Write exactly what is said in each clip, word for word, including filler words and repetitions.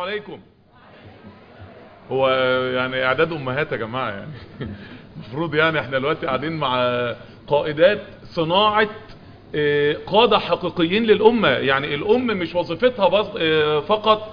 عليكم. هو يعني اعداد امهات يا جماعة، يعني المفروض يعني احنا دلوقتي قاعدين مع قائدات صناعة قادة حقيقيين للأمة. يعني الأم مش وظيفتها فقط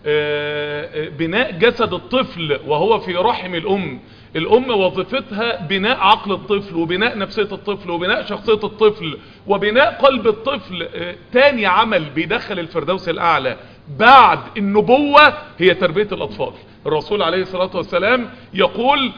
بناء جسد الطفل وهو في رحم الأم، الأم وظيفتها بناء عقل الطفل وبناء نفسية الطفل وبناء شخصية الطفل وبناء قلب الطفل. تاني عمل بيدخل الفردوس الأعلى بعد النبوة هي تربية الأطفال. الرسول عليه الصلاة والسلام يقول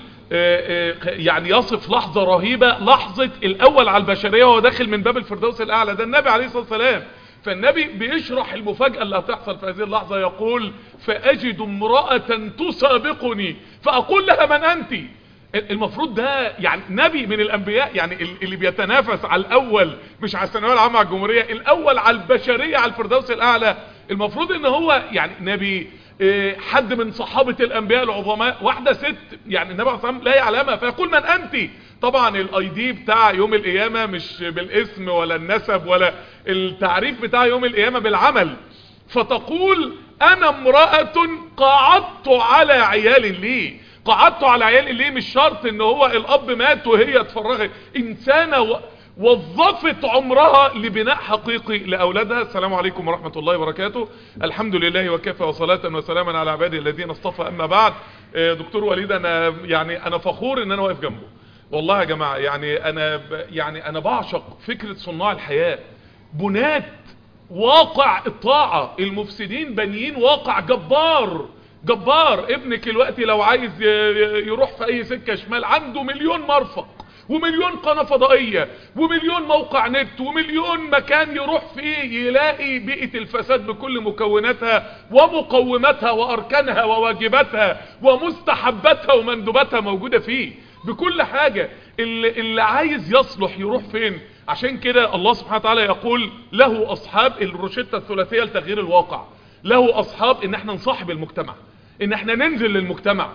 يعني يصف لحظة رهيبة، لحظة الأول على البشرية وهو داخل من باب الفردوس الأعلى، ده النبي عليه الصلاة والسلام. فالنبي بيشرح المفاجأة اللي هتحصل في هذه اللحظة، يقول فأجد امرأة تسابقني فأقول لها من أنت. المفروض ده يعني نبي من الأنبياء، يعني اللي بيتنافس على الأول مش على الثانوية العامة على الجمهورية، الأول على البشرية على الفردوس الأعلى. المفروض ان هو يعني نبي، حد من صحابة الأنبياء العظماء، واحدة ست يعني النبي عليه الصلاة والسلام لا يعلمها فيقول من أنت. طبعا الاي دي بتاع يوم القيامة مش بالاسم ولا النسب ولا التعريف بتاع يوم القيامة بالعمل، فتقول انا امرأة قعدت على عيال لي. قعدت على عيال لي مش شرط ان هو الاب مات وهي اتفرغت، انسانة وظفت عمرها لبناء حقيقي لأولادها. السلام عليكم ورحمة الله وبركاته. الحمد لله وكفى وصلاة وسلاما على عباده الذين اصطفى. أما بعد، دكتور وليد أنا يعني أنا فخور إن أنا واقف جنبه والله يا جماعة. يعني أنا يعني أنا بعشق فكرة صناع الحياة، بنات واقع الطاعة. المفسدين بنيين واقع جبار جبار. ابنك الوقتي لو عايز يروح في أي سكة شمال عنده مليون مرفق ومليون قناة فضائية ومليون موقع نت ومليون مكان يروح فيه يلاقي بيئة الفساد بكل مكوناتها ومقوماتها وأركانها وواجباتها ومستحباتها ومندوباتها موجودة فيه بكل حاجة. اللي, اللي عايز يصلح يروح فين؟ عشان كده الله سبحانه وتعالى يقول له أصحاب الروشتة الثلاثية لتغيير الواقع، له أصحاب إن احنا نصاحب المجتمع، إن احنا ننزل للمجتمع.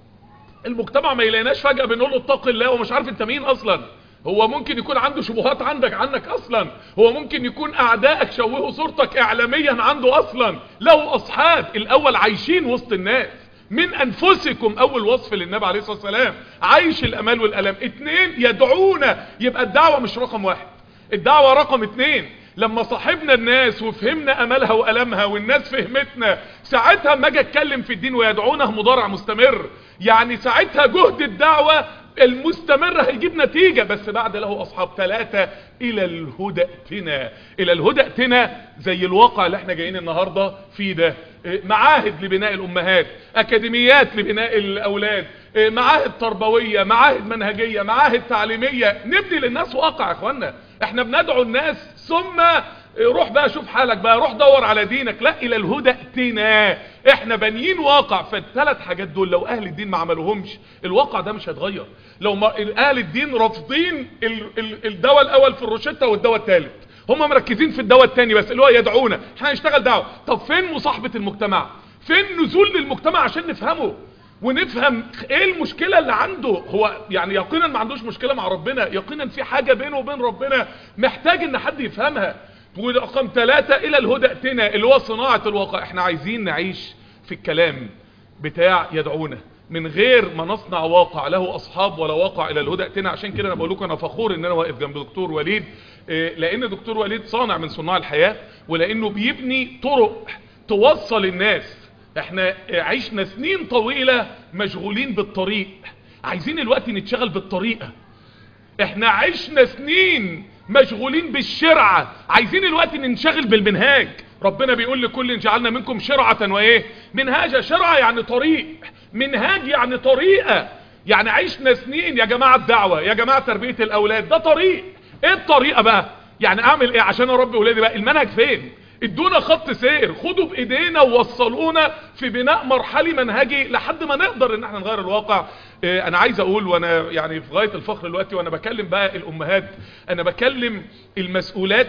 المجتمع ما يلاقيناش فجأة بنقول له اتق الله ومش عارف انت مين اصلا. هو ممكن يكون عنده شبهات عندك عنك اصلا، هو ممكن يكون اعدائك شوهوا صورتك اعلاميا عنده اصلا. له اصحاب الاول عايشين وسط الناس، من انفسكم اول وصف للنبي عليه الصلاة والسلام، عايش الامال والالم. اتنين يدعونا، يبقى الدعوة مش رقم واحد، الدعوة رقم اتنين. لما صاحبنا الناس وفهمنا املها والمها والناس فهمتنا، ساعتها ما اجي اتكلم في الدين ويدعونه مضارع مستمر، يعني ساعتها جهد الدعوة المستمر هيجيب نتيجة. بس بعد له اصحاب. ثلاثة الى الهدى ائتنا، الى الهدى ائتنا زي الواقع اللي احنا جايين النهاردة فيه ده. معاهد لبناء الامهات، اكاديميات لبناء الاولاد، معاهد تربوية، معاهد منهجية، معاهد تعليمية، نبني للناس واقع. يا اخوانا احنا بندعو الناس ثم روح بقى شوف حالك بقى، روح دور على دينك. لا، الى الهدى ائتنا، احنا بانيين واقع. فالثلاث حاجات دول لو اهل الدين ما عملوهمش الواقع ده مش هيتغير. لو ما اهل الدين رافضين الدواء الاول في الروشتة والدواء الثالث، هم مركزين في الدواء الثاني بس اللي هو يدعونا، احنا هنشتغل دعوة. طب فين مصاحبة المجتمع؟ فين نزول للمجتمع عشان نفهمه ونفهم ايه المشكلة اللي عنده؟ هو يعني يقينا ما عندوش مشكلة مع ربنا، يقينا في حاجة بينه وبين ربنا محتاج ان حد يفهمها. ورقم ثلاثة الى الهدى ائتنا اللي هو صناعة الواقع. احنا عايزين نعيش في الكلام بتاع يدعونا من غير ما نصنع واقع له اصحاب ولا واقع الى الهدى ائتنا. عشان كده انا بقول لكم انا فخور ان انا واقف جنب دكتور وليد، لان دكتور وليد صانع من صناع الحياة، ولانه بيبني طرق توصل الناس. احنا عشنا سنين طويلة مشغولين بالطريق، عايزين الوقت نتشغل بالطريقة. احنا عشنا سنين مشغولين بالشرعة، عايزين الوقت ننشغل بالمنهاج. ربنا بيقول لكل جعلنا منكم شرعة وايه منهاجا. شرعة يعني طريق، منهاج يعني طريقة. يعني عشنا سنين يا جماعة الدعوة، يا جماعة تربية الاولاد، ده طريق. ايه الطريقة بقى؟ يعني اعمل ايه عشان اربي اولادي بقى؟ المنهج فين؟ ادونا خط سير، خدوا بايدينا ووصلونا في بناء مرحلي منهجي لحد ما نقدر ان احنا نغير الواقع. اه انا عايز اقول وانا يعني في غاية الفخر دلوقتي وانا بكلم بقى الامهات، انا بكلم المسؤولات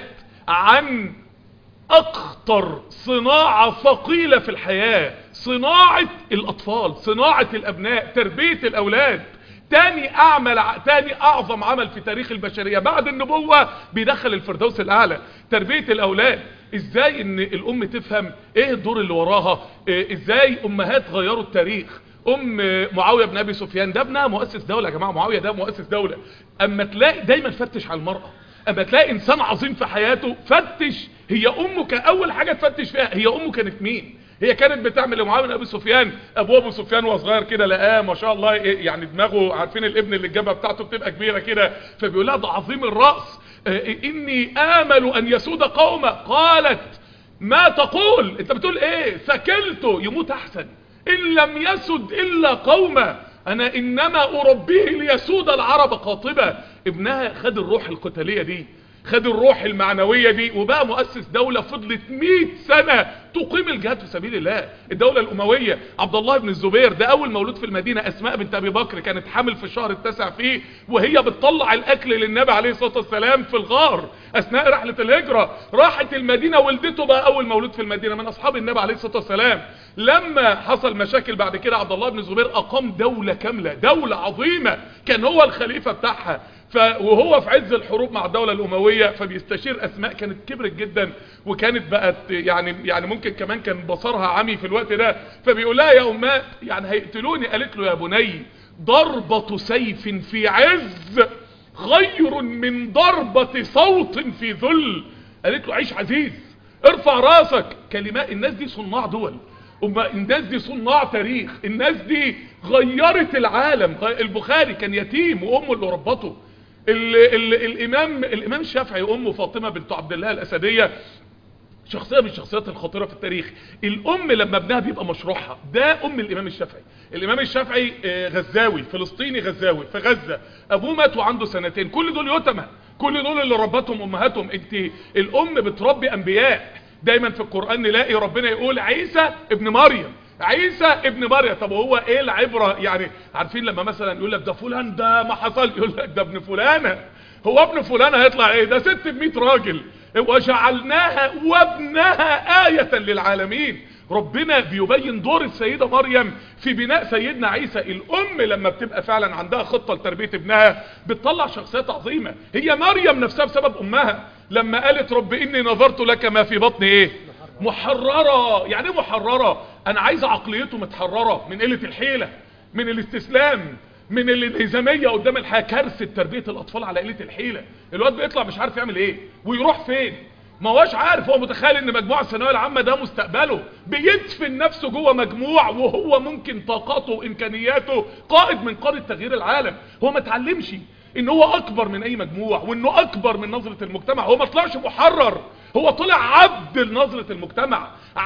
عن اخطر صناعة ثقيلة في الحياة، صناعة الاطفال، صناعة الابناء، تربية الاولاد. تاني اعمل تاني اعظم عمل في تاريخ البشرية بعد النبوة بيدخل الفردوس الاعلى، تربية الاولاد. ازاي ان الام تفهم ايه الدور اللي وراها، إيه ازاي امهات غيروا التاريخ. ام معاوية بن ابي سفيان ده ابنها مؤسس دولة يا جماعة، معاوية ده مؤسس دولة. اما تلاقي دايما فتش على المرأة، اما تلاقي انسان عظيم في حياته فتش هي امه، كاول حاجة تفتش فيها هي امه كانت مين. هي كانت بتعمل لمعاوية بن ابي سفيان، ابو ابو سفيان وهو صغير كده لقاه ما شاء الله يعني دماغه، عارفين الابن اللي الجبهه بتاعته بتبقى كبيره كده، فبيقول لها ده عظيم الراس، اني امل ان يسود قومه. قالت ما تقول؟ انت بتقول ايه؟ ثكلته يموت احسن ان لم يسد الا قومه، انا انما اربيه ليسود العرب قاطبه. ابنها خد الروح القتاليه دي، خد الروح المعنوية دي، وبقى مؤسس دولة فضلت مئة سنة تقيم الجهاد في سبيل الله. الدولة الأموية. عبد الله بن الزبير ده أول مولود في المدينة، أسماء بنت أبي بكر كانت حامل في الشهر التاسع فيه، وهي بتطلع الأكل للنبي عليه الصلاة والسلام في الغار أثناء رحلة الهجرة. راحت المدينة، ولدته بقى أول مولود في المدينة من أصحاب النبي عليه الصلاة والسلام. لما حصل مشاكل بعد كده عبد الله بن الزبير أقام دولة كاملة، دولة عظيمة، كان هو الخليفة بتاعها. ف... وهو في عز الحروب مع الدولة الأموية فبيستشير أسماء كانت كبرت جدا، وكانت بقت يعني يعني ممكن كمان كان بصرها عمي في الوقت ده، فبيقول لها يا أمات يعني هيقتلوني. قالت له يا بني ضربة سيف في عز خير من ضربة صوت في ذل. قالت له عيش عزيز، ارفع راسك. كلمات الناس دي صناع دول، الناس دي صناع تاريخ، الناس دي غيرت العالم. البخاري كان يتيم وامه اللي ربته. ال ال الامام الامام الشافعي امه فاطمه بنت عبد الله الاسديه شخصيه من الشخصيات الخطيره في التاريخ. الام لما ابنها بيبقى مشروعها، ده ام الامام الشافعي. الامام الشافعي غزاوي فلسطيني، غزاوي في غزه، ابوه مات وعنده سنتين. كل دول يتمى، كل دول اللي ربتهم امهاتهم. انت الام بتربي انبياء. دايما في القرآن نلاقي ربنا يقول عيسى ابن مريم، عيسى ابن مريم. طب هو ايه العبرة؟ يعني عارفين لما مثلا يقول لك ده فلان ده ما حصل، يقول لك ده ابن فلانة. هو ابن فلانة هيطلع ايه؟ ده ست بمئة راجل. وجعلناها وابنها آية للعالمين. ربنا بيبين دور السيدة مريم في بناء سيدنا عيسى. الام لما بتبقى فعلا عندها خطة لتربية ابنها بتطلع شخصيات عظيمة. هي مريم نفسها بسبب امها لما قالت رب اني نظرت لك ما في بطني ايه؟ محررة. يعني ايه محررة؟ انا عايزة عقليته متحررة من قلة الحيلة، من الاستسلام، من الانهزامية قدام الحياة. كارثة تربية الاطفال على قلة الحيلة. الواد بيطلع مش عارف يعمل ايه ويروح فين، ما هوش عارف. هو متخيل ان مجموع الثانويه العامه ده مستقبله، بيدفن نفسه جوه مجموع وهو ممكن طاقاته وامكانياته قائد من قادة تغيير العالم. هو ما اتعلمش ان هو اكبر من اي مجموع، وانه اكبر من نظرة المجتمع. هو ما طلعش محرر، هو طلع عبد لنظرة المجتمع،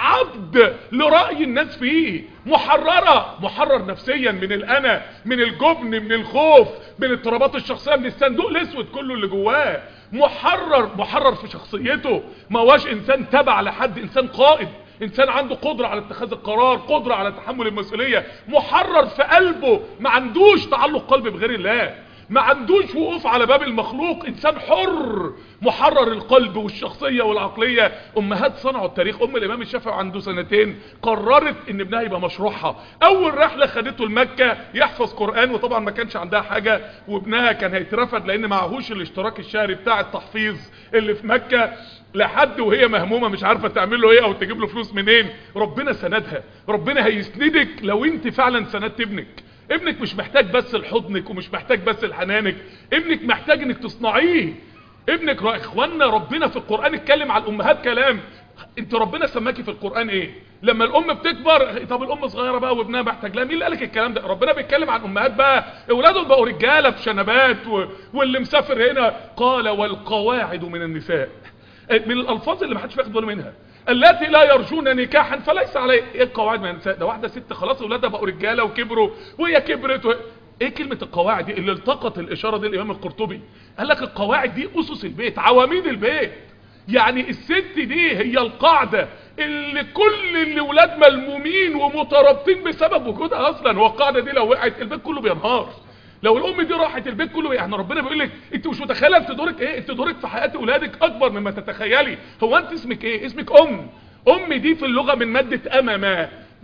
عبد لرأي الناس فيه. محررة، محرر نفسيا من الانا، من الجبن، من الخوف، من اضطرابات الشخصية، من الصندوق الاسود كله اللي جواه. محرر، محرر في شخصيته، ما هواش انسان تبع لحد، انسان قائد، انسان عنده قدرة على اتخاذ القرار، قدرة على تحمل المسؤولية. محرر في قلبه، ما عندوش تعلق قلب بغير الله، ما عندوش وقوف على باب المخلوق، انسان حر محرر القلب والشخصية والعقلية. امهات صنعوا التاريخ. ام الامام الشافعي عنده سنتين قررت ان ابنها يبقى مشروعها. اول رحلة خدته لمكة يحفظ قرآن، وطبعا ما كانش عندها حاجة، وابنها كان هيترفد لان معهوش الاشتراك الشهري بتاع التحفيظ اللي في مكة. لحد وهي مهمومة مش عارفة تعمل له ايه او تجيب له فلوس منين. ربنا سندها، ربنا هيسندك لو انت فعلا سندت ابنك. ابنك مش محتاج بس لحضنك ومش محتاج بس لحنانك، ابنك محتاج انك تصنعيه. ابنك يا اخوانا ربنا في القرآن اتكلم على الامهات كلام. انت ربنا سماكي في القرآن ايه؟ لما الام بتكبر، طب الام صغيرة بقى وابنها محتاج لها، مين اللي قالك الكلام ده؟ ربنا بيتكلم عن امهات بقى اولادهم بقوا رجالة بشنبات و... واللي مسافر هنا. قال والقواعد من النساء، من الالفاظ اللي ما حدش بياخد باله منها، التي لا يرجون نكاحا فليس عليه. ايه القواعد من النساء؟ ده واحده ست خلاص اولادها بقوا رجاله وكبروا وهي كبرت و... ايه كلمه القواعد دي اللي التقط الاشاره دي الامام القرطبي؟ قال لك القواعد دي اسس البيت، عواميد البيت. يعني الست دي هي القاعده اللي كل الاولاد ملمومين ومترابطين بسبب وجودها اصلا. والقاعده دي لو وقعت البيت كله بينهار. لو الام دي راحت البيت كله، يعني ربنا بيقول لك انت مش متخيله انت دورك ايه؟ انت دورك في حياه اولادك اكبر مما تتخيلي. هو انت اسمك ايه؟ اسمك ام. ام دي في اللغه من ماده امما،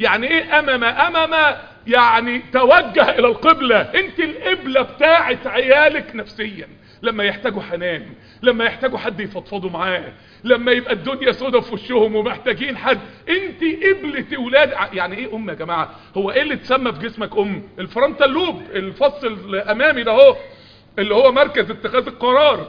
يعني ايه امم؟ امم يعني توجه الى القبلة. انت القبلة بتاعت عيالك نفسيا لما يحتاجوا حنان، لما يحتاجوا حد يفضفضوا معاه، لما يبقى الدنيا سودة في وشهم ومحتاجين حد، انت قبلة اولاد. يعني ايه ام يا جماعة؟ هو ايه اللي تسمى في جسمك ام؟ الفرونتال لوب، الفص الامامي ده هو اللي هو مركز اتخاذ القرار.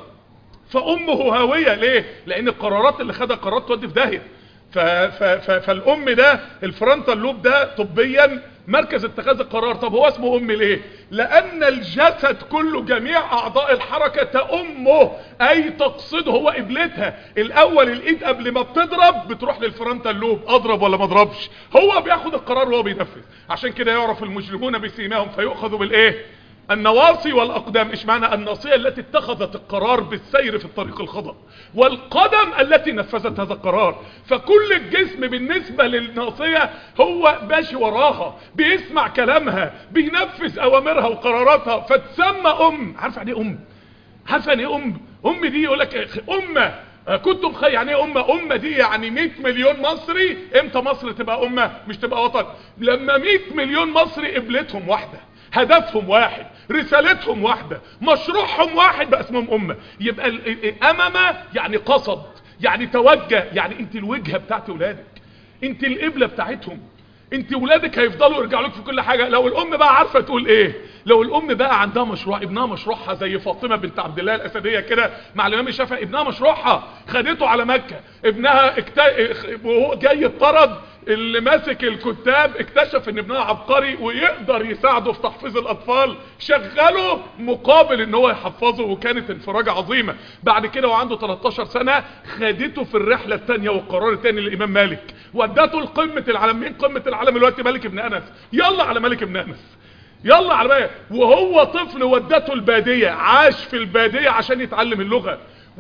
فامه هاوية ليه؟ لان القرارات اللي خدها قرارات تودي في داهية. ف ف ف فالام ده الفرونتال لوب ده طبيا مركز اتخاذ القرار. طب هو اسمه ام ليه؟ لان الجسد كله جميع اعضاء الحركة تأمه، اي تقصده، هو قبلتها. الاول الايد قبل ما بتضرب بتروح للفرونتال لوب، اضرب ولا ما اضربش، هو بياخد القرار وهو بينفذ. عشان كده يعرف المجرمون بسيماهم فيؤخذوا بالايه؟ النواصي والاقدام. ايش معنى الناصية؟ التي اتخذت القرار بالسير في الطريق الخضر، والقدم التي نفذت هذا القرار. فكل الجسم بالنسبة للناصية هو ماشي وراها، بيسمع كلامها، بينفذ اوامرها وقراراتها، فتسمى ام. عارف يعني ايه ام؟ عارف يعني ايه ام؟ ام دي يقول لك امه كنتم خير. يعني ايه امه؟ امه دي يعني مئة مليون مصري. امتى مصر تبقى امه مش تبقى وطن؟ لما مئة مليون مصري قبلتهم واحده، هدفهم واحد، رسالتهم واحدة، مشروعهم واحد، بقى اسمهم امة. يبقى امامة يعني قصد، يعني توجه، يعني انت الوجهة بتاعت ولادك، انت القبلة بتاعتهم، انت ولادك هيفضلوا يرجعوا لك في كل حاجة. لو الام بقى عارفة تقول ايه، لو الام بقى عندها مشروع، ابنها مشروعها زي فاطمة بنت عبد الله الاسدية كده مع الامام الشافعي، ابنها مشروعها خدته على مكة، ابنها اكت... وهو جاي اتطرد، اللي ماسك الكتاب اكتشف ان ابنها عبقري ويقدر يساعده في تحفيظ الاطفال، شغله مقابل ان هو يحفظه، وكانت انفراجة عظيمة. بعد كده وعنده تلتاشر سنة خدته في الرحلة الثانية والقرار الثاني للامام مالك، ودته لقمة العالم. مين قمة العالم دلوقتي؟ مالك ابن انس. يلا على مالك ابن انس، يلا على بقى. وهو طفل ودته البادية، عاش في البادية عشان يتعلم اللغة.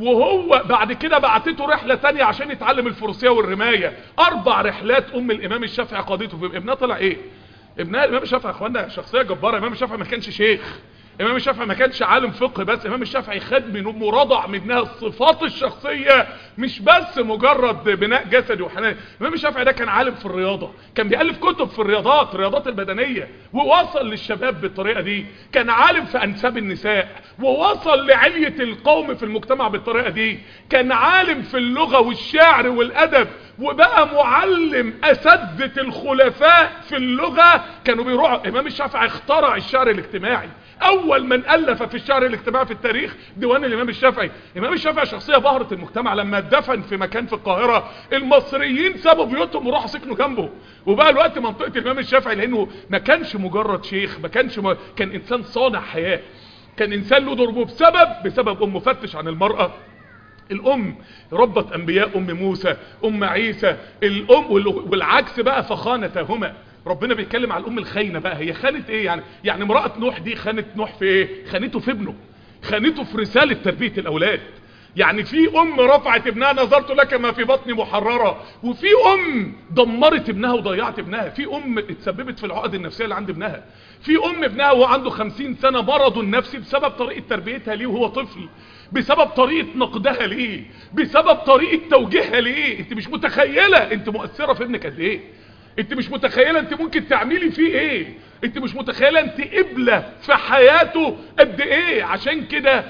وهو بعد كده بعتته رحلة تانية عشان يتعلم الفروسية والرماية. اربع رحلات ام الامام الشافعي قضيته في ابنها. طلع ايه ابنها؟ الامام الشافعي يا اخوانا شخصية جبارة. الامام الشافعي ما كانش شيخ، الامام الشافعي ما كانش عالم فقه بس، الامام الشافعي خد من امه رضع منها الصفات الشخصية، مش بس مجرد بناء جسدي وحنان. الامام الشافعي ده كان عالم في الرياضة، كان بيألف كتب في الرياضات، الرياضات البدنية، ووصل للشباب بالطريقة دي. كان عالم في انساب النساء، ووصل لعلية القوم في المجتمع بالطريقة دي. كان عالم في اللغة والشعر والادب، وبقى معلم اساتذة الخلفاء في اللغة. كانوا بيروحوا، الامام الشافعي اخترع الشعر الاجتماعي، اول من الف في الشعر الاجتماعي في التاريخ ديوان الامام الشافعي. الامام الشافعي شخصيه بهرت المجتمع. لما اتدفن في مكان في القاهره، المصريين سابوا بيوتهم وراحوا سكنوا جنبه، وبقى الوقت منطقه الامام الشافعي، لانه ما كانش مجرد شيخ، ما كانش م... كان انسان صانع حياه، كان انسان له ضربه بسبب بسبب امه. فتش عن المراه، الام ربت انبياء، ام موسى، ام عيسى، الام والعكس بقى، فخانتهما. ربنا بيتكلم على الام الخاينه بقى. هي خانت ايه يعني؟ يعني امراه نوح دي خانت نوح في ايه؟ خانته في ابنه، خانته في رساله تربيه الاولاد. يعني في ام رفعت ابنها، نظرت لك ما في بطني محرره، وفي ام دمرت ابنها وضيعت ابنها. في ام اتسببت في العقد النفسيه اللي عند ابنها. في ام ابنها وهو عنده خمسين سنه مرضه النفسي بسبب طريقه تربيتها ليه وهو طفل، بسبب طريقه نقدها ليه، بسبب طريقه توجيهها ليه. انت مش متخيله انت مؤثره في ابنك قد ايه، انت مش متخيله انت ممكن تعملي فيه ايه، انت مش متخيله انت قبلة في حياته قد ايه. عشان كده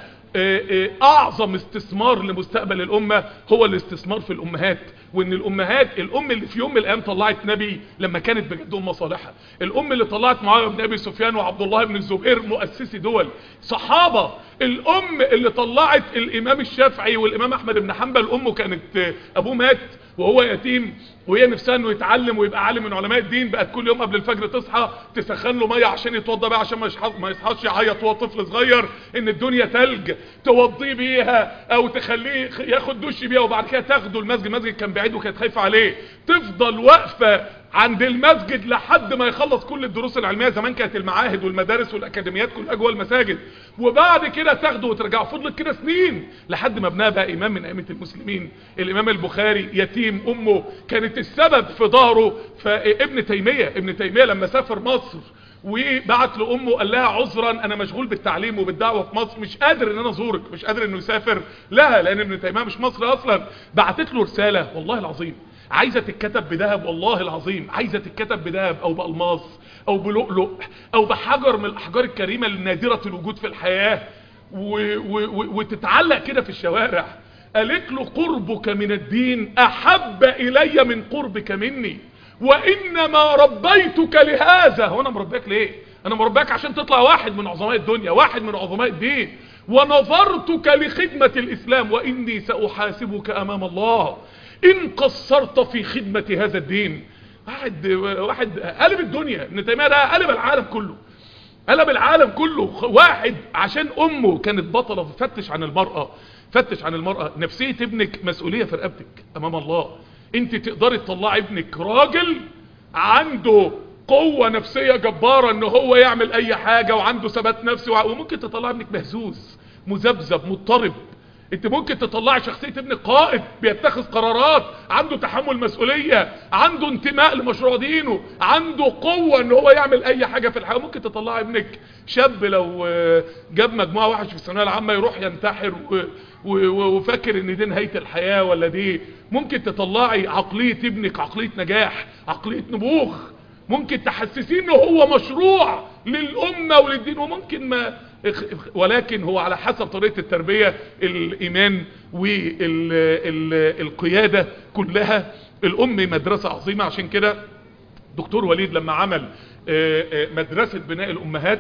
اعظم استثمار لمستقبل الامة هو الاستثمار في الامهات. وان الامهات، الام اللي في يوم من الايام طلعت نبي لما كانت بجد امه صالحه، الام اللي طلعت معاويه بن ابي سفيان وعبد الله بن الزبير مؤسسي دول صحابه، الام اللي طلعت الامام الشافعي والامام احمد بن حنبل، امه كانت ابوه مات وهو يتيم، وهي نفسها انه يتعلم ويبقى عالم من علماء الدين، بقت كل يوم قبل الفجر تصحى تسخن له ميه عشان يتوضى بقى، عشان ما يصحاش يعيط وهو طفل صغير ان الدنيا تلج، توضيه بيها او تخليه ياخد دش بيها، وبعد كده تاخده المسجد. المسجد كان بعيد وكانت خايفه عليه، تفضل واقفه عند المسجد لحد ما يخلص كل الدروس العلميه. زمان كانت المعاهد والمدارس والاكاديميات كلها جوه المساجد، وبعد كده تاخده وترجعه. فضلت كده سنين لحد ما ابنها بقى امام من ائمه المسلمين. الامام البخاري يتيم، امه كانت السبب في ظهره. فابن تيميه ابن تيميه لما سافر مصر وبعت لامه قال لها عذرا انا مشغول بالتعليم وبالدعوه في مصر، مش قادر ان انا ازورك، مش قادر انه يسافر لها، لان ابن تيميه مش مصري اصلا. بعتت له رساله والله العظيم، عايزة تتكتب بذهب، والله العظيم عايزة تتكتب بذهب او بألماس او بلؤلؤ او بحجر من الاحجار الكريمة النادرة الوجود في الحياة، و و و وتتعلق كده في الشوارع. قالت له قربك من الدين احب الي من قربك مني، وانما ربيتك لهذا. هو انا مربيك ليه؟ انا مربيك عشان تطلع واحد من عظماء الدنيا، واحد من عظماء الدين. ونظرتك لخدمة الاسلام واني ساحاسبك امام الله ان قصرت في خدمة هذا الدين. واحد واحد قلب الدنيا، ابن تيمية ده قلب العالم كله، قلب العالم كله. واحد عشان امه كانت بطلة فتش عن المرأة، فتش عن المرأة. نفسية ابنك مسؤولية في رقبتك امام الله. انت تقدري تطلعي ابنك راجل عنده قوة نفسية جبارة ان هو يعمل اي حاجة وعنده ثبات نفسي، وممكن تطلع ابنك مهزوز مذبذب مضطرب. انت ممكن تطلعي شخصية ابنك قائد بيتخذ قرارات، عنده تحمل مسؤولية، عنده انتماء لمشروع دينه، عنده قوة ان هو يعمل اي حاجة في الحياة. ممكن تطلعي ابنك شاب لو جاب مجموعة وحش في الثانوية العامة يروح ينتحر وفاكر ان دي نهاية الحياة ولا دي. ممكن تطلعي عقلية ابنك عقلية نجاح، عقلية نبوغ. ممكن تحسسيه انه هو مشروع للأمة وللدين، وممكن ما، ولكن هو على حسب طريقة التربية الإيمان والقيادة كلها. الأم مدرسة عظيمة. عشان كده دكتور وليد لما عمل مدرسة بناء الأمهات،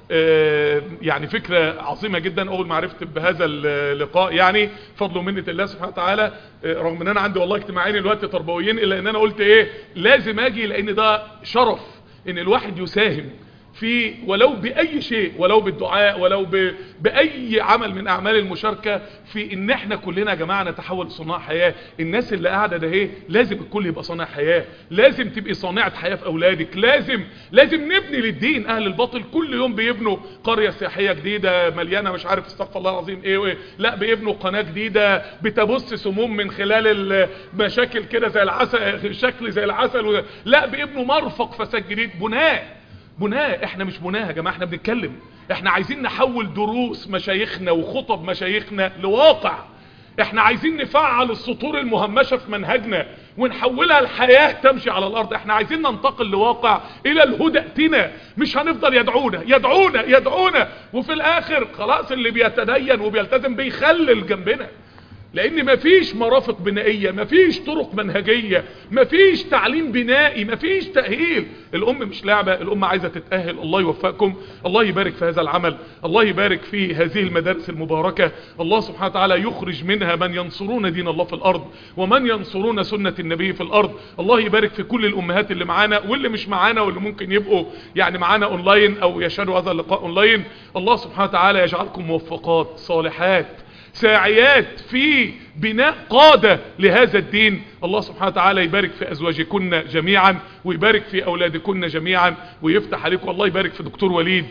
يعني فكرة عظيمة جدا. اول ما عرفت بهذا اللقاء يعني فضل ومنة الله سبحانه وتعالى، رغم ان انا عندي والله اجتماعين الوقت تربويين، الا ان انا قلت ايه لازم اجي، لان ده شرف ان الواحد يساهم في ولو بأي شيء، ولو بالدعاء، ولو ب... بأي عمل من أعمال المشاركة في إن احنا كلنا يا جماعة نتحول لصناع حياة. الناس اللي قاعدة ده ايه لازم الكل يبقى صانع حياة، لازم تبقي صانعة حياة في أولادك، لازم لازم نبني للدين. أهل الباطل كل يوم بيبنوا قرية سياحية جديدة مليانة مش عارف استغفر الله العظيم ايه وايه، لا بيبنوا قناة جديدة بتبث سموم من خلال المشاكل كده زي العسل، شكل زي العسل و... لا بيبنوا مرفق فساد جديد. بناء بناء احنا مش بناء يا جماعة، احنا بنتكلم. احنا عايزين نحول دروس مشايخنا وخطب مشايخنا لواقع. احنا عايزين نفعل السطور المهمشة في منهجنا ونحولها لحياة تمشي على الارض. احنا عايزين ننتقل لواقع الى الهدى ائتنا، مش هنفضل يدعونا يدعونا يدعونا وفي الاخر خلاص اللي بيتدين وبيلتزم بيخلل جنبنا، لان مفيش مرافق بنائية، مفيش طرق منهجية، مفيش تعليم بنائي، مفيش تأهيل. الام مش لعبة، الام عايزة تتأهل. الله يوفقكم، الله يبارك في هذا العمل، الله يبارك في هذه المدارس المباركة. الله سبحانه وتعالى يخرج منها من ينصرون دين الله في الارض ومن ينصرون سنة النبي في الارض. الله يبارك في كل الامهات اللي معانا واللي مش معانا واللي ممكن يبقوا يعني معانا اونلاين او يشاهدوا هذا اللقاء اونلاين. الله سبحانه وتعالى يجعلكم موفقات صالحات ساعيات في بناء قادة لهذا الدين. الله سبحانه وتعالى يبارك في أزواجكن جميعا ويبارك في أولادكن جميعا ويفتح عليكم. الله يبارك في دكتور وليد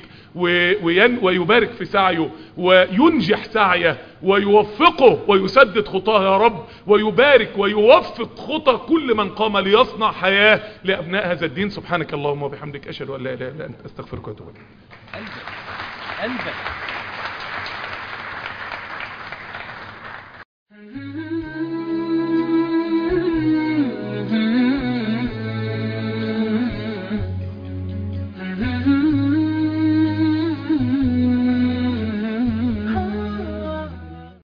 ويبارك في سعيه وينجح سعيه ويوفقه ويسدد خطاه يا رب، ويبارك ويوفق خطى كل من قام ليصنع حياة لأبناء هذا الدين. سبحانك اللهم وبحمدك أشهد أن لا إله إلا أنت أستغفرك وأتوب إليك. قلبك قلبك